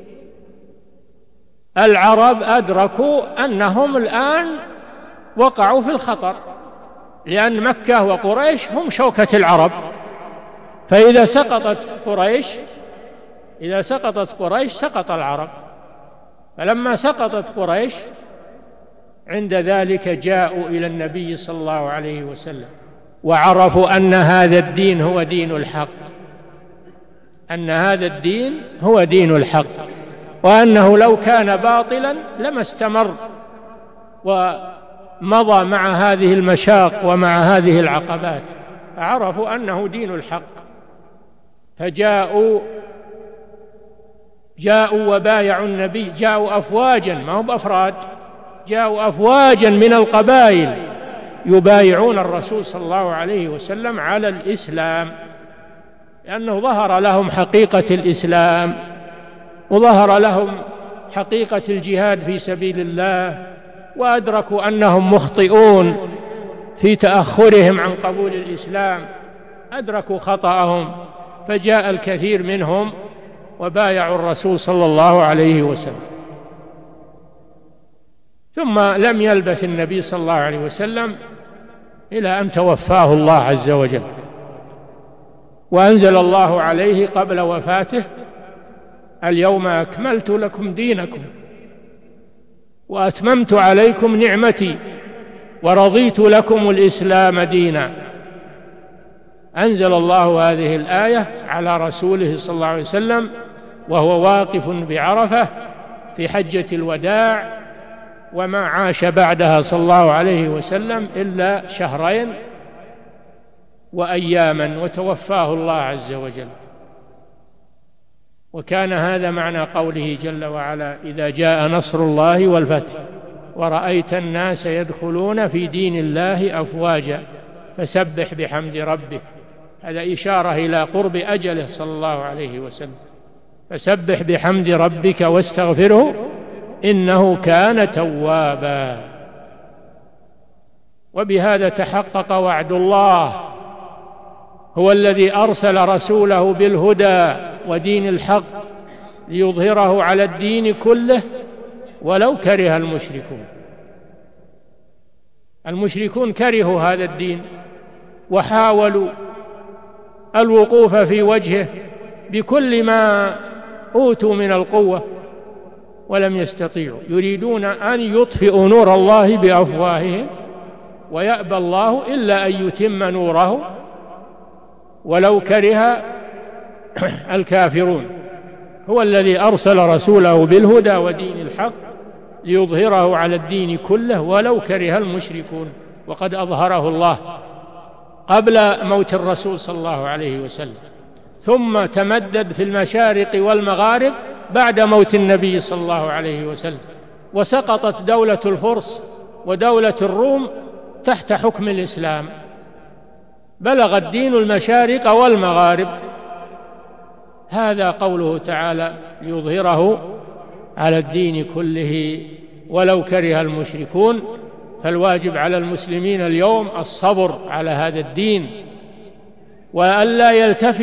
العرب أدركوا أنهم الآن وقعوا في الخطر، لأن مكة وقريش هم شوكة العرب، فإذا سقطت قريش سقط العرب. فلما سقطت قريش عند ذلك جاءوا إلى النبي صلى الله عليه وسلم وعرفوا أن هذا الدين هو دين الحق، أن هذا الدين هو دين الحق، وأنه لو كان باطلا لما استمر ومضى مع هذه المشاق ومع هذه العقبات، فعرفوا أنه دين الحق. فجاءوا وبايعوا النبي، جاءوا أفواجا، ما هم أفراد، جاءوا أفواجا من القبائل يبايعون الرسول صلى الله عليه وسلم على الإسلام، لأنه ظهر لهم حقيقة الإسلام، وظهر لهم حقيقة الجهاد في سبيل الله، وأدركوا أنهم مخطئون في تأخرهم عن قبول الإسلام، أدركوا خطأهم، فجاء الكثير منهم وبايعوا الرسول صلى الله عليه وسلم. ثم لم يلبث النبي صلى الله عليه وسلم إلى أن توفاه الله عز وجل، وأنزل الله عليه قبل وفاته: اليوم أكملت لكم دينكم وأتممت عليكم نعمتي ورضيت لكم الإسلام دينا. أنزل الله هذه الآية على رسوله صلى الله عليه وسلم وهو واقف بعرفة في حجة الوداع، وما عاش بعدها صلى الله عليه وسلم إلا 2 شهر وأياما، وتوفاه الله عز وجل. وكان هذا معنى قوله جل وعلا: إذا جاء نصر الله والفتح ورأيت الناس يدخلون في دين الله أفواجا فسبح بحمد ربك. هذا إشارة إلى قرب أجله صلى الله عليه وسلم. فسبح بحمد ربك واستغفره إنه كان توابا. وبهذا تحقق وعد الله، هو الذي أرسل رسوله بالهدى ودين الحق ليظهره على الدين كله ولو كره المشركون. المشركون كرهوا هذا الدين وحاولوا الوقوف في وجهه بكل ما أوتوا من القوة ولم يستطيعوا، يريدون أن يطفئوا نور الله بأفواههم ويأبى الله إلا أن يتم نوره ولو كره الكافرون. هو الذي أرسل رسوله بالهدى ودين الحق ليظهره على الدين كله ولو كره المشركون، وقد أظهره الله قبل موت الرسول صلى الله عليه وسلم، ثم تمدد في المشارق والمغارب بعد موت النبي صلى الله عليه وسلم، وسقطت دولة الفرس ودولة الروم تحت حكم الإسلام، بلغ الدين المشارق والمغارب. هذا قوله تعالى: ليظهره على الدين كله ولو كره المشركون. فالواجب على المسلمين اليوم الصبر على هذا الدين، وألا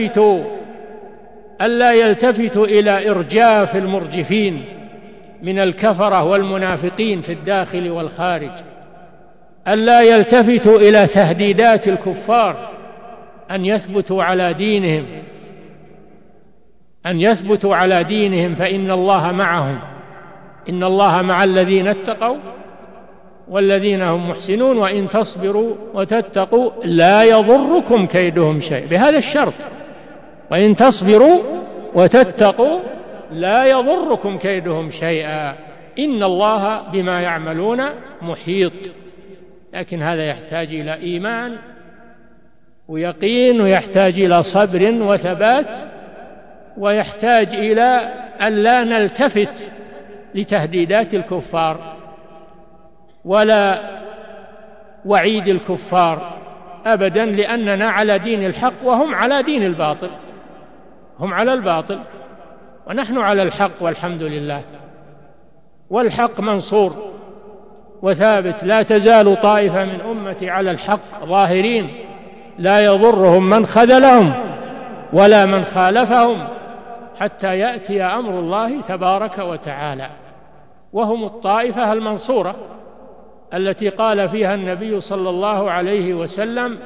يلتفتوا إلى إرجاف المرجفين من الكفرة والمنافقين في الداخل والخارج، ألا يلتفتوا إلى تهديدات الكفار أن يثبتوا على دينهم، فإن الله معهم، إن الله مع الذين اتقوا والذين هم محسنون وإن تصبروا وتتقوا لا يضركم كيدهم شيء، بهذا الشرط: وإن تصبروا وتتقوا لا يضركم كيدهم شيئا إن الله بما يعملون محيط. لكن هذا يحتاج إلى إيمان ويقين، ويحتاج إلى صبر وثبات، ويحتاج إلى أن لا نلتفت لتهديدات الكفار ولا وعيد الكفار أبدا، لأننا على دين الحق وهم على دين الباطل. هم على الباطل ونحن على الحق والحمد لله، والحق منصور وثابت. لا تزال طائفة من أمتي على الحق ظاهرين لا يضرهم من خذلهم ولا من خالفهم حتى يأتي أمر الله تبارك وتعالى. وهم الطائفة المنصورة التي قال فيها النبي صلى الله عليه وسلم: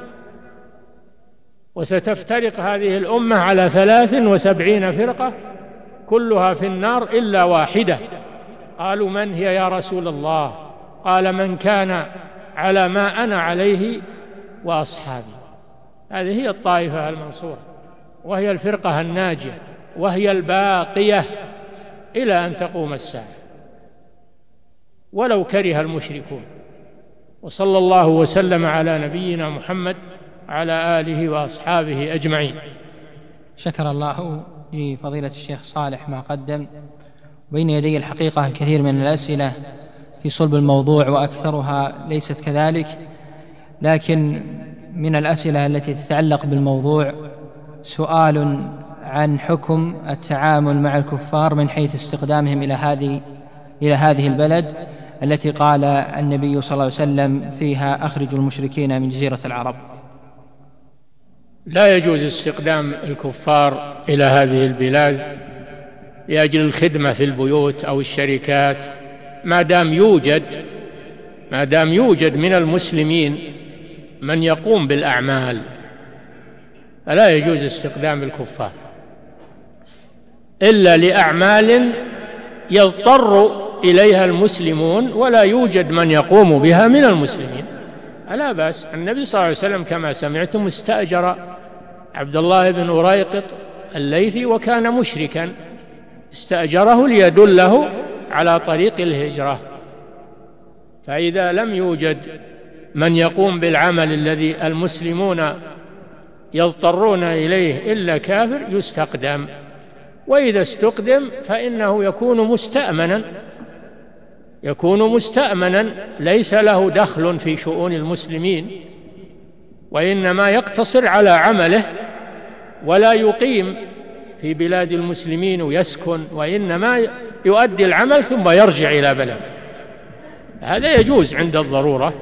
وستفترق هذه الأمة على 73 فرقة كلها في النار إلا واحدة. قالوا: من هي يا رسول الله؟ قال: من كان على ما أنا عليه وأصحابي. هذه هي الطائفة المنصورة، وهي الفرقة الناجية، وهي الباقية إلى أن تقوم الساعة ولو كره المشركون. وصلى الله وسلم على نبينا محمد على آله وأصحابه أجمعين. شكر الله لفضيلة الشيخ صالح ما قدم. بين يدي الحقيقة الكثير من الأسئلة في صلب الموضوع وأكثرها ليست كذلك، لكن من الأسئلة التي تتعلق بالموضوع سؤال عن حكم التعامل مع الكفار من حيث استقدامهم إلى هذه البلد التي قال النبي صلى الله عليه وسلم فيها: أخرجوا المشركين من جزيرة العرب. لا يجوز استقدام الكفار إلى هذه البلاد لأجل الخدمة في البيوت أو الشركات، ما دام يوجد من المسلمين من يقوم بالأعمال، فلا يجوز استقدام الكفار إلا لأعمال يضطر إليها المسلمون ولا يوجد من يقوم بها من المسلمين، لا بأس. النبي صلى الله عليه وسلم كما سمعتم استأجر عبد الله بن أريقط الليثي وكان مشركا، استأجره ليدله على طريق الهجرة. فإذا لم يوجد من يقوم بالعمل الذي المسلمون يضطرون إليه إلا كافر يستقدم، وإذا استقدم فإنه يكون مستأمنا ليس له دخل في شؤون المسلمين، وإنما يقتصر على عمله ولا يقيم في بلاد المسلمين ويسكن، وإنما يؤدي العمل ثم يرجع إلى بلده. هذا يجوز عند الضرورة.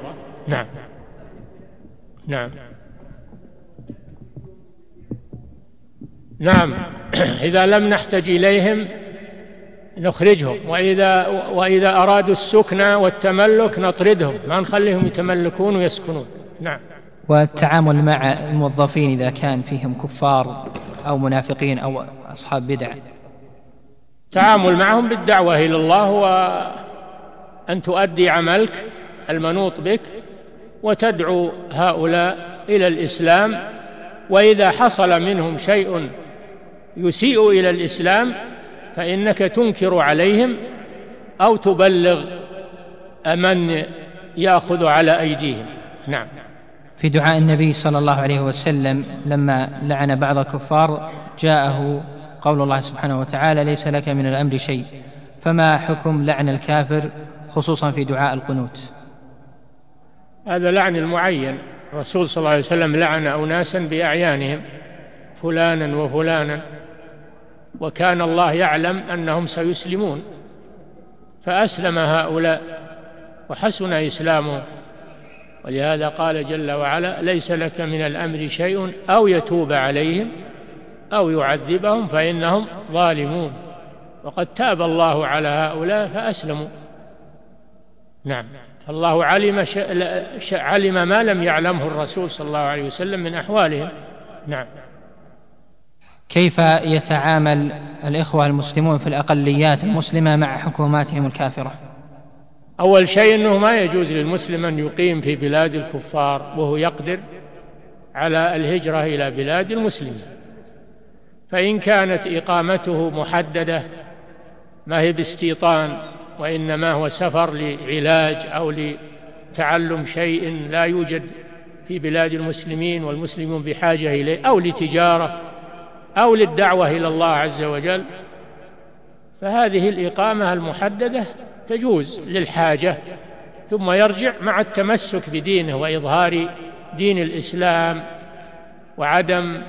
نعم إذا لم نحتاج إليهم نخرجهم، وإذا أرادوا السكن والتملك نطردهم، ما نخليهم يتملكون ويسكنون. نعم. والتعامل مع الموظفين إذا كان فيهم كفار أو منافقين أو أصحاب بدع، تعامل معهم بالدعوة إلى الله، وأن تؤدي عملك المنوط بك وتدعو هؤلاء إلى الإسلام. وإذا حصل منهم شيء يسيء إلى الإسلام فإنك تنكر عليهم أو تبلغ من يأخذ على أيديهم. نعم. في دعاء النبي صلى الله عليه وسلم لما لعن بعض الكفار جاءه قول الله سبحانه وتعالى: ليس لك من الأمر شيء. فما حكم لعن الكافر خصوصا في دعاء القنوت؟ هذا لعن المعين. الرسول صلى الله عليه وسلم لعن أناسا بأعيانهم، فلانا وفلانا، وكان الله يعلم أنهم سيسلمون فأسلم هؤلاء وحسن إسلامهم. ولهذا قال جل وعلا: ليس لك من الأمر شيء أو يتوب عليهم أو يعذبهم فإنهم ظالمون. وقد تاب الله على هؤلاء فأسلموا. نعم. الله علم ما لم يعلمه الرسول صلى الله عليه وسلم من أحوالهم. نعم. كيف يتعامل الإخوة المسلمون في الأقليات المسلمة مع حكوماتهم الكافرة؟ أول شيء أنه ما يجوز للمسلم أن يقيم في بلاد الكفار وهو يقدر على الهجرة إلى بلاد المسلمين، فإن كانت إقامته محددة ما هي باستيطان وإنما هو سفر لعلاج أو لتعلم شيء لا يوجد في بلاد المسلمين والمسلمون بحاجة إليه، أو لتجارة أو للدعوة إلى الله عز وجل، فهذه الإقامة المحددة تجوز للحاجة، ثم يرجع مع التمسك بدينه وإظهار دين الإسلام وعدم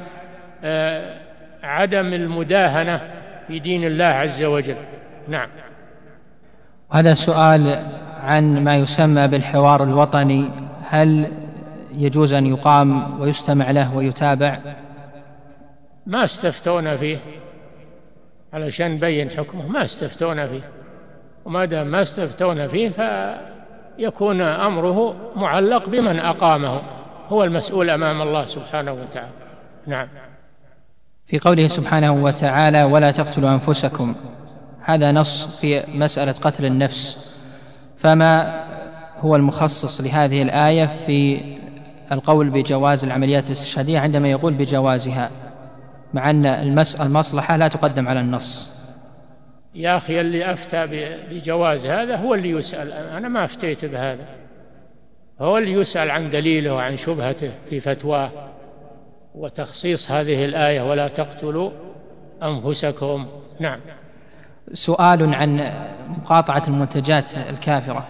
المداهنة في دين الله عز وجل. نعم. هذا سؤال عن ما يسمى بالحوار الوطني، هل يجوز أن يقام ويستمع له ويتابع؟ ما استفتونا فيه علشان نبين حكمه، ما استفتونا فيه، وما دام ما استفتونا فيه فيكون أمره معلق بمن أقامه، هو المسؤول أمام الله سبحانه وتعالى. نعم. في قوله سبحانه وتعالى ولا تقتلوا أنفسكم، هذا نص في مسألة قتل النفس، فما هو المخصص لهذه الآية في القول بجواز العمليات الاستشهادية عندما يقول بجوازها، مع أن المصلحة لا تقدم على النص؟ يا أخي اللي أفتى بجواز هذا هو اللي يسأل، أنا ما أفتيت بهذا، هو اللي يسأل عن دليله وعن شبهته في فتواه وتخصيص هذه الآية ولا تقتلوا أنفسكم. نعم. سؤال عن مقاطعة المنتجات الكافرة.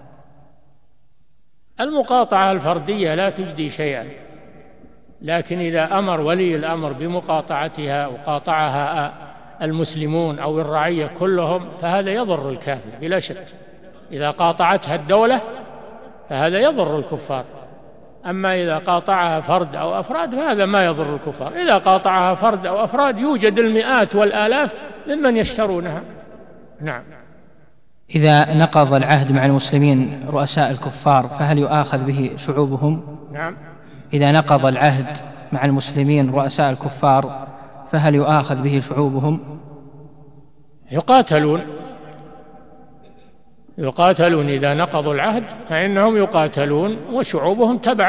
المقاطعة الفردية لا تجدي شيئا، لكن إذا أمر ولي الأمر بمقاطعتها وقاطعها المسلمون أو الرعية كلهم فهذا يضر الكافر بلا شك. إذا قاطعتها الدولة فهذا يضر الكفار، أما إذا قاطعها فرد أو أفراد فهذا ما يضر الكفار. إذا قاطعها فرد أو أفراد يوجد المئات والآلاف ممن يشترونها. نعم. إذا نقض العهد مع المسلمين رؤساء الكفار فهل يؤاخذ به شعوبهم؟ نعم. إذا نقض العهد مع المسلمين رؤساء الكفار فهل يؤاخذ به شعوبهم؟ يقاتلون إذا نقضوا العهد فإنهم يقاتلون وشعوبهم تبع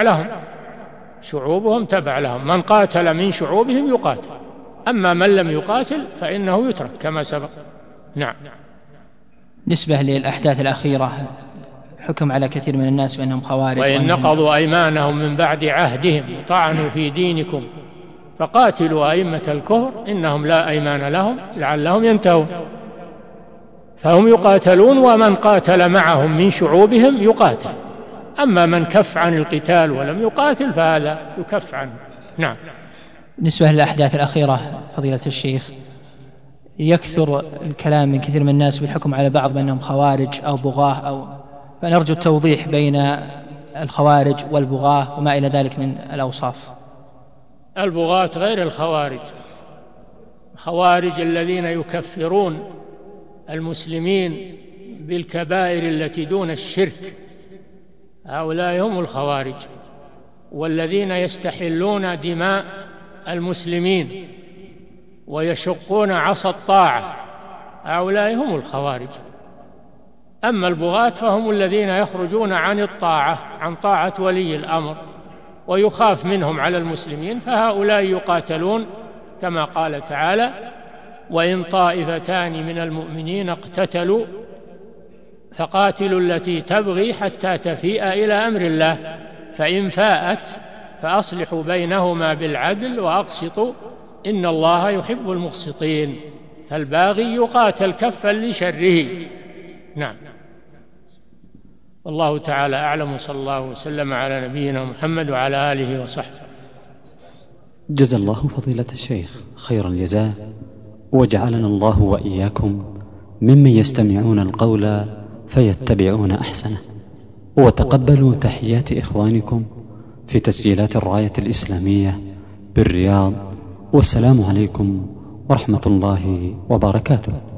لهم، من قاتل من شعوبهم يقاتل، أما من لم يقاتل فإنه يترك كما سبق. نعم. نسبة للأحداث الأخيرة حكم على كثير من الناس بأنهم خوارج، وإن نقضوا أيمانهم من بعد عهدهم وطعنوا في دينكم فقاتلوا أئمة الكفر إنهم لا أيمان لهم لعلهم ينتهون، فهم يقاتلون، ومن قاتل معهم من شعوبهم يقاتل، أما من كف عن القتال ولم يقاتل فهذا يكف عنه. نعم. بالنسبة للأحداث الأخيرة فضيلة الشيخ، يكثر الكلام من كثير من الناس بالحكم على بعض بأنهم خوارج أو بغاة، فنرجو التوضيح بين الخوارج والبغاة وما إلى ذلك من الأوصاف. البغاة غير الخوارج، الخوارج الذين يكفرون المسلمين بالكبائر التي دون الشرك، هؤلاء هم الخوارج، والذين يستحلون دماء المسلمين ويشقون عصا الطاعة، هؤلاء هم الخوارج. أما البغاة فهم الذين يخرجون عن الطاعة، عن طاعة ولي الأمر، ويخاف منهم على المسلمين، فهؤلاء يقاتلون كما قال تعالى وإن طائفتان من المؤمنين اقتتلوا فقاتلوا التي تبغي حتى تفيء إلى أمر الله فإن فاءت فأصلحوا بينهما بالعدل وأقسطوا إن الله يحب المقسطين، فالباغي يقاتل كفا لشره. نعم. والله تعالى أعلم، وصلى الله وسلم على نبينا محمد وعلى آله وصحبه. جزا الله فضيلة الشيخ خير الجزاء، وجعلنا الله وإياكم ممن يستمعون القول فيتبعون أحسنه. وتقبلوا تحيات إخوانكم في تسجيلات الراية الإسلامية بالرياض، والسلام عليكم ورحمة الله وبركاته.